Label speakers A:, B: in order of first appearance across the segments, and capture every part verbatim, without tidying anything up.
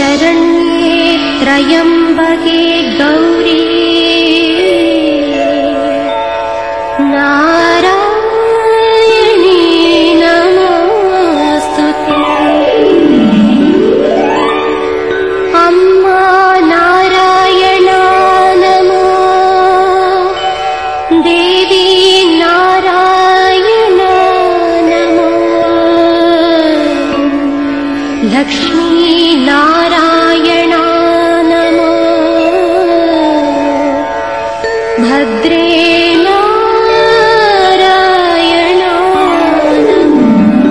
A: शरण्ये त्र्यम्बके गौरी नारायणी नमोस्तुते। अम्मा नारायणा नमो, देवी नारायणा नमो, लक्ष्मी नारायणा नमो, भद्रे नारायणा नमो।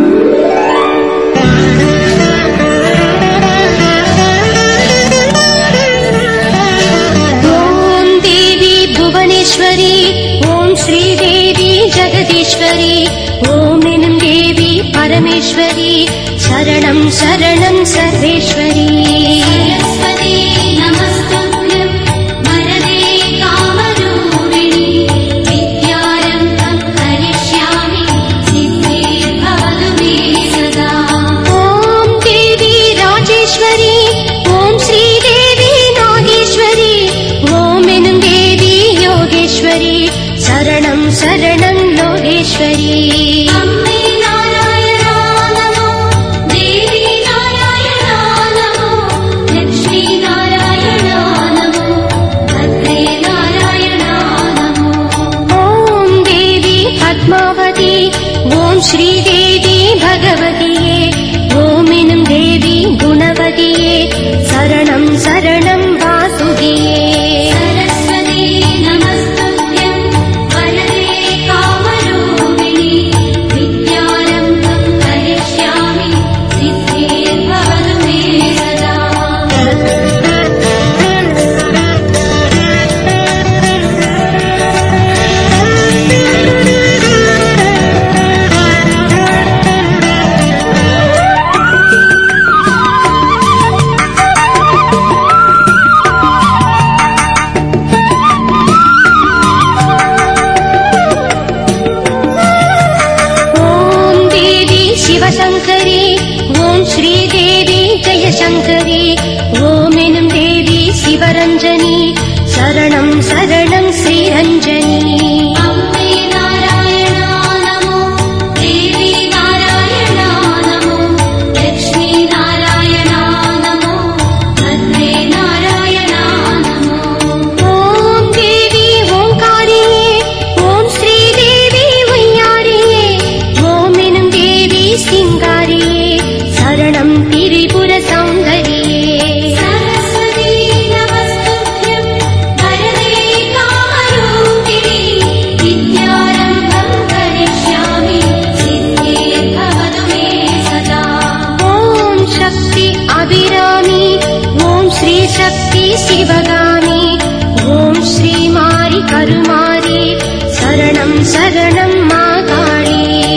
A: ॐ देवी भुवनेश्वरी, ॐ श्रीदेवी जगदीश्वरी, ॐ एनुम देवी परमेश्वरी, शरणं शरणं सर्वेश्वरी। सरस्वती नमस्तुभ्यं वरदे कामरूपिणि, विद्यारम्भं करिष्यामि सिद्धिर्भवतु मे सदा। ॐ देवी राजेश्वरी, ॐ श्रीदेवी नागेश्वरी, ॐ एनुम देवी योगेश्वरी, शरणं शरणं योगेश्वरी। श्रीदेवी भगवतिये, ॐ एनुम देवी गुणवतिये, शरणं शरणं वासुकिये। सरस्वती नमस्तुभ्यं वरदे कामरूपिणि, विद्यारम्भं करिष्यामि सिद्धिर्भवतु मे सदा। शिवशङ्करी, ॐ श्रीदेवी जयशङ्करी, ॐ एनुम देवी शिवरञ्जनी, शरणं शरणं श्रीरञ्जनी। अम्बे नारायणा नमो, देवी नारायणा नमो, लक्ष्मी नारायणा नमो, भद्रे नारायणा नमो। ॐ देवी ओंकारिये, ॐ श्रीदेवी वैयारिये, ॐ एनुम देवी सिंगारिये, शरणं त्रिपुर सौन्दर्ये। सरस्वती नमस्तुभ्यं वरदे कामरूपिणि, विद्यारम्भं करिष्यामि सिद्धिर्भवतु मे सदा। ॐ शक्ति अभिरामी, ॐ श्री शक्ति शिवगामी, ॐ श्रीमारि करुमारि, शरणं शरणं मा काळी।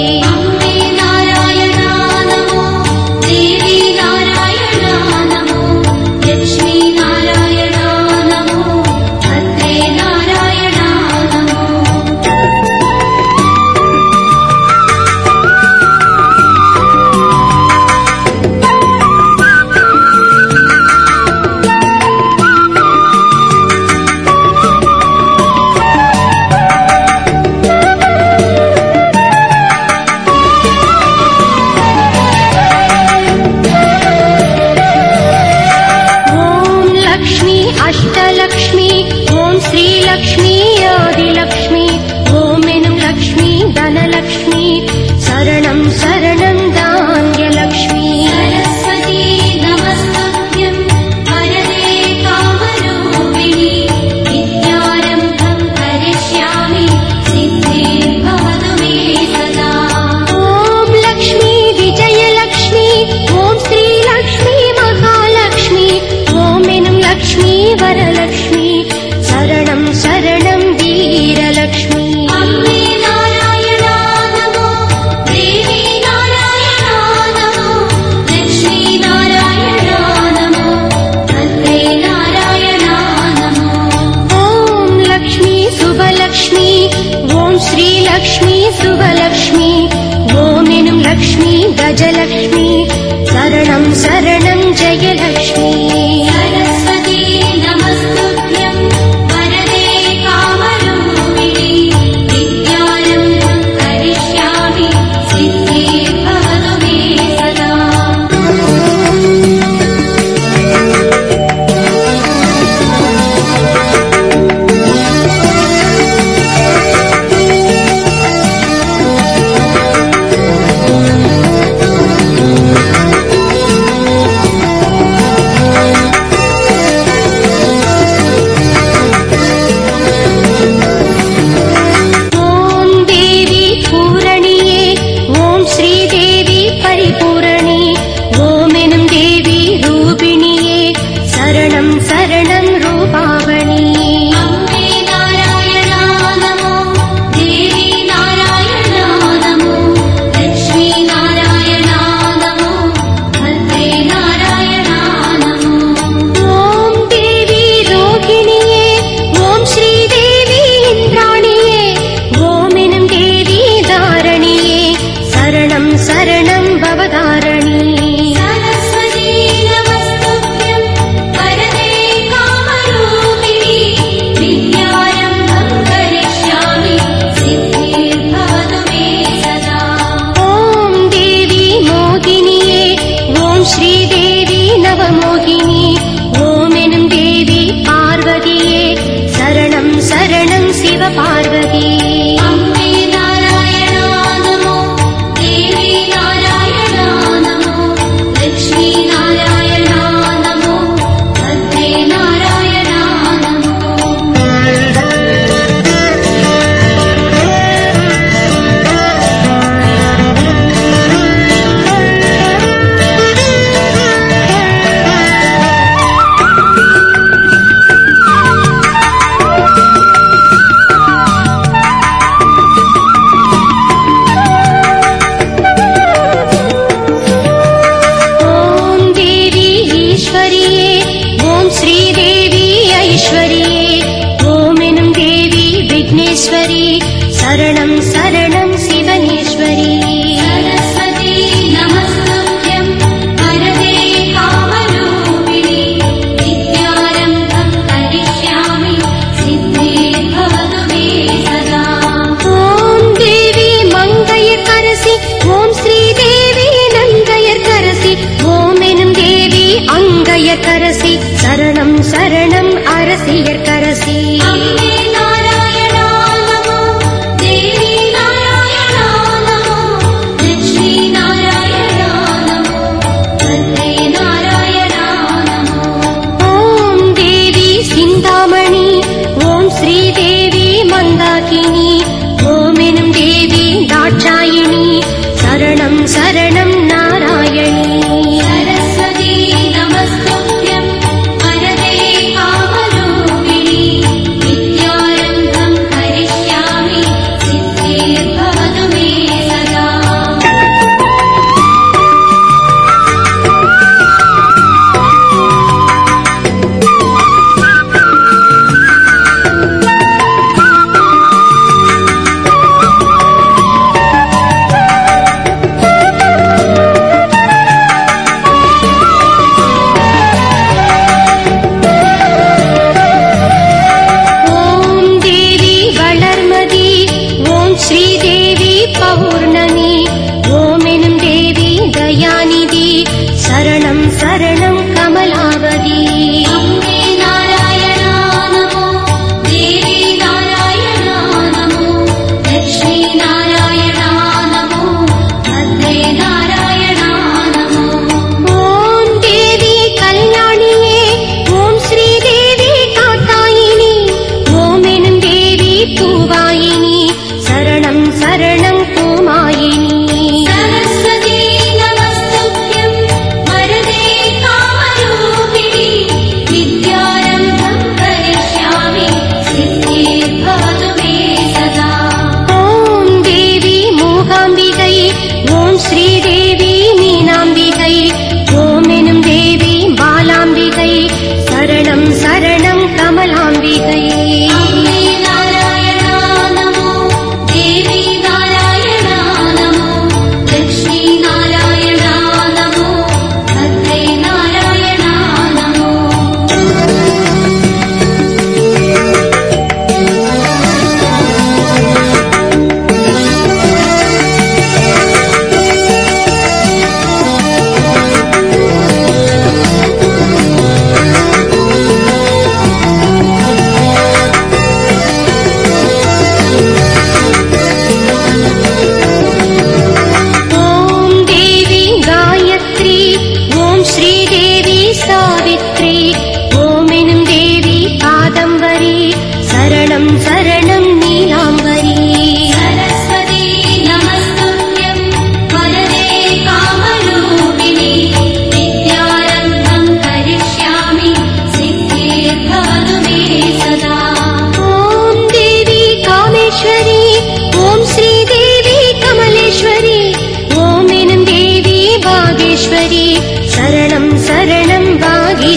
A: अष्टलक्ष्मी, ॐ श्रीलक्ष्मी आदिलक्ष्मी, ॐ एनुम लक्ष्मी धनलक्ष्मी, शरणं शरणं धान्यलक्ष्मी। सरस्वती नमस्तुभ्यं वरदे कामरूपिणि, विद्यारम्भं करिष्यामि सिद्धिर्भवतु मे सदा। ॐ लक्ष्मी विजयलक्ष्मी, ॐ श्रीलक्ष्मी महालक्ष्मी, ॐ एनुम लक्ष्मी वरलक्ष्मी, शरणं शरणं वीरलक्ष्मी। अम्बे नारायणा नमो, देवी नारायणा नमो, लक्ष्मी नारायणा नमो, भद्रे नारायणा नमो। ॐ लक्ष्मी शुभलक्ष्मी, ॐ श्रीलक्ष्मी शुभलक्ष्मी, ॐ एनुम लक्ष्मी गजलक्ष्मी, शरणं शरणं जयलक्ष्मी।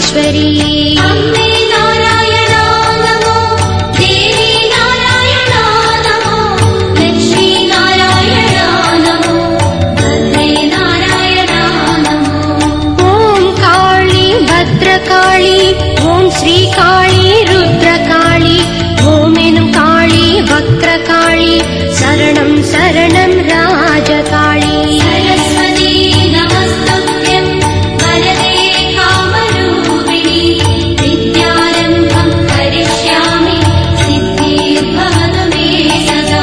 A: परमेश्वरी अम्बे नारायणा नमो देवी नारायणा नमो लक्ष्मी नारायणा नमो भद्रे नारायणा नमो ओम काली भद्रकाली ओम श्री काली रुद्रकाली ओम एनुम काली वक्रकाली शरणं शरणं राजकाली सरस्वती नमस्तुभ्यं वरदे कामरूपिणि विद्यारम्भं करिष्यामि सिद्धिर्भवतु मे सदा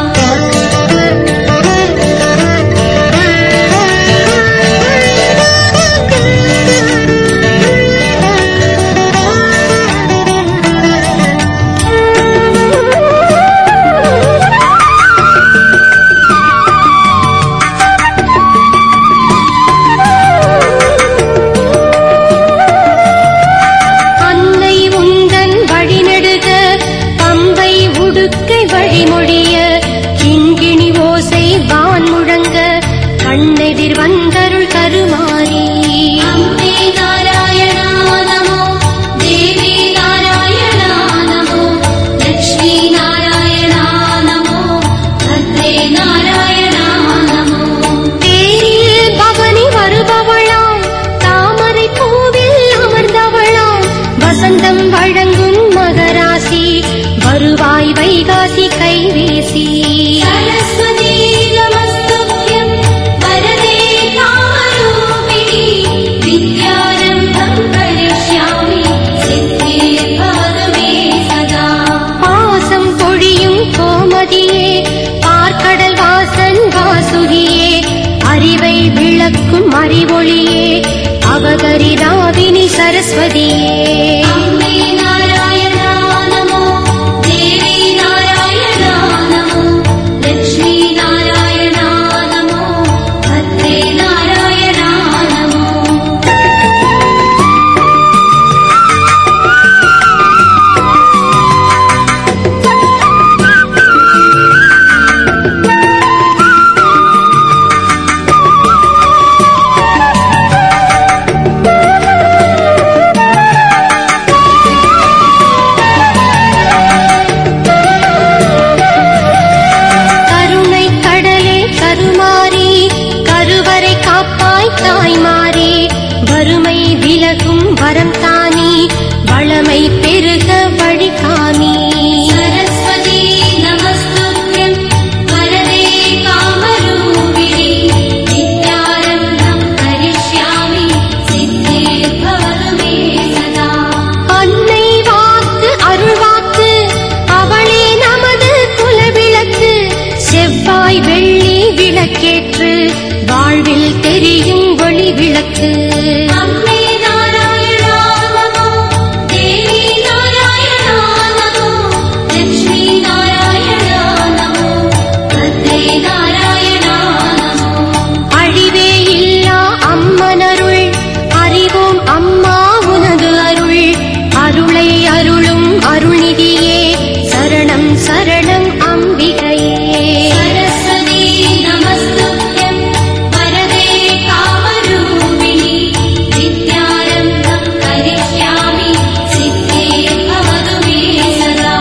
A: அறிவொளியே அவதரிதாவினி சரஸ்வதியே அம்மே நாராயணா நமோ தேவி நாராயணா நமோ லக்ஷ்மி நாராயணா நமோ பத்ரே நாராயணா நமோ வரம் தானி வளமை பெருக வழிகாமி சரஸ்வதி நமஸ்துப்யம் வரதே காமரூபிணி வித்யாரம்பம் கரிஷ்யாமி சித்திர்பவது மே சதா அன்னை வாக்கு அருள்வாக்கு அவளே நமது குலவிளக்கு செவ்வாய் வெள்ளி விளக்கேற்று வாழ்வில் தெரியும் ஒளி விளக்கு அம்மே அருள்நிதியே சரணம் சரணம் அம்பிகையே சரஸ்வதி நமஸ்துப்யம் வரதே காமரூபிணி வித்யாரம்பம் கரிஷ்யாமி சித்திர்பவது மே சதா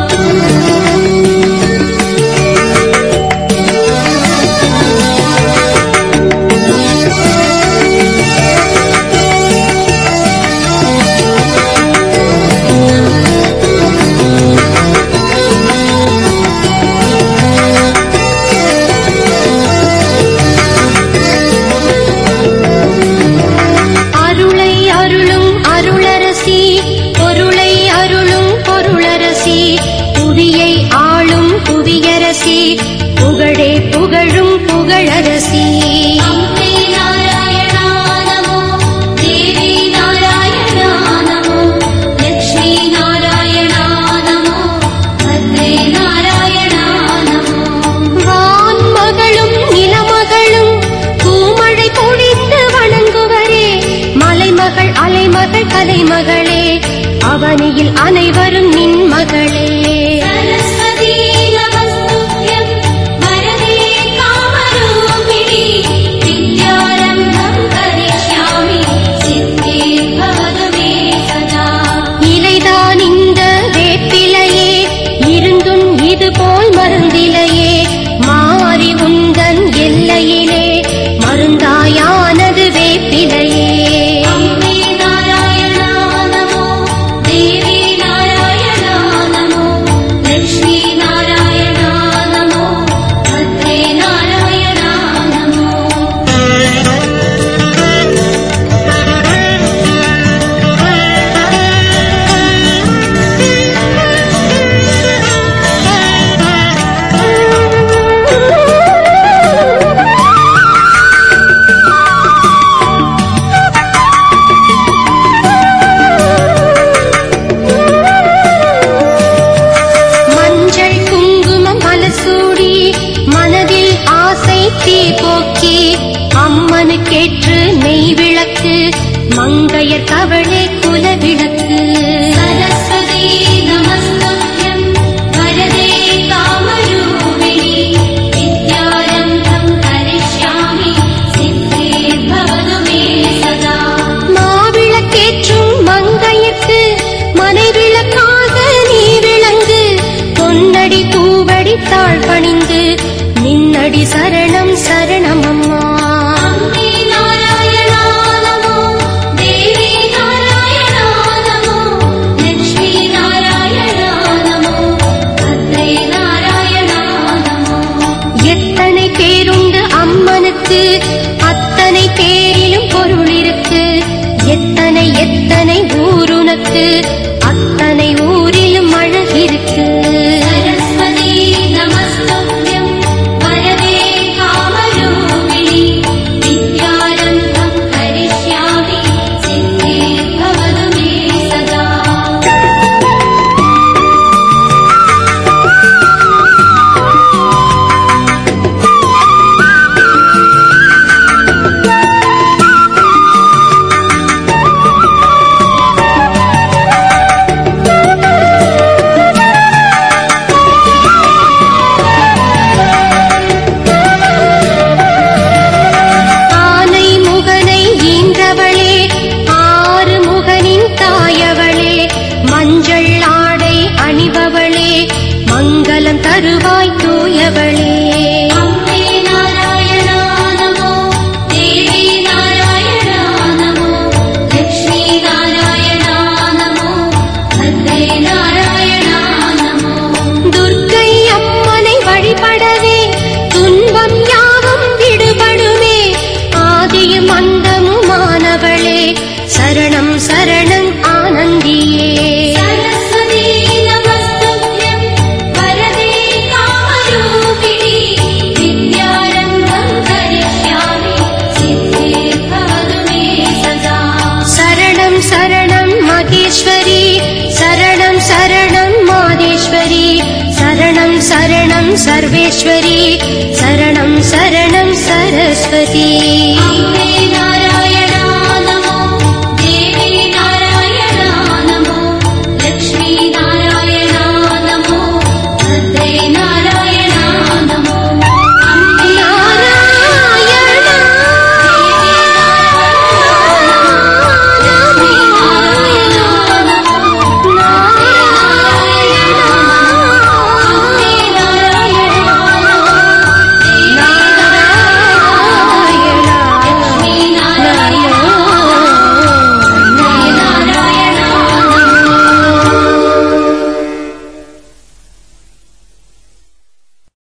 A: புகழே புகழும் புகழரசி அம்மே நாராயணா நமோ தேவி நாராயணா நமோ லக்ஷ்மி நாராயணா நமோ பத்ரே நாராயணா நமோ வான் மகளும் நிலமகளும் பூமழை பொழித்து வணங்குவரே மலைமகள் அலைமகள் கலைமகளே அவனியில் அனைவரும் நின் மகளே சரஸ்வதி நமஸ்துப்யம் வரதே காமரூபிணி வித்யாரம்பம் கரிஷ்யாமி சித்திர்பவது மே அம்மனுக்கேற்று நெய் விளக்கு மங்கையர் கவளே குலவிளக்கு. சரஸ்வதி நமஸ்துப்யம் வரதே காமரூபிணி வித்யாரம்பம் கரிஷ்யாமி சித்தே பவது மே சதா. மாவிளக்கேற்றும் மங்கையர்க்கு மனைவிளக்காக நீ விளங்கு. பொன்னடி பூவடி தாழ் பணிந்து நின்னடி சரணம் சரணம் அம்மா. எத்தனை பேருண்டு அம்மனுக்கு அத்தனை பேரிலும் பொருள் இருக்கு. எத்தனை எத்தனை ஊருனக்கு அத்தனை ஊரிலும் அழகிருக்கு. சரஸ்வதி நமஸ்துப்யம் வரதே காமரூபிணி வித்யாரம்பம் கரிஷ்யாமி சித்தே பவது மே சதா. மஞ்சள் ஆடை அணிபவளே மங்களம் தருவாய் தூயவளே. அம்மே நாராயணா நமோ தேவி நாராயணா நமோ லக்ஷ்மி நாராயணா நமோ பத்ரே நாராயணா நமோ. துர்க்கை அம்மனை வழிபடவே துன்பம் யாவும் விடுபடுமே. ஆதியும் அந்தமுமானவளே சரணம் சரணம் ஆனந்தியே. சரணம் மகேஸ்வரி சரணம் சரணம் மாதேஸ்வரி சரணம் சரணம் சர்வேஸ்வரி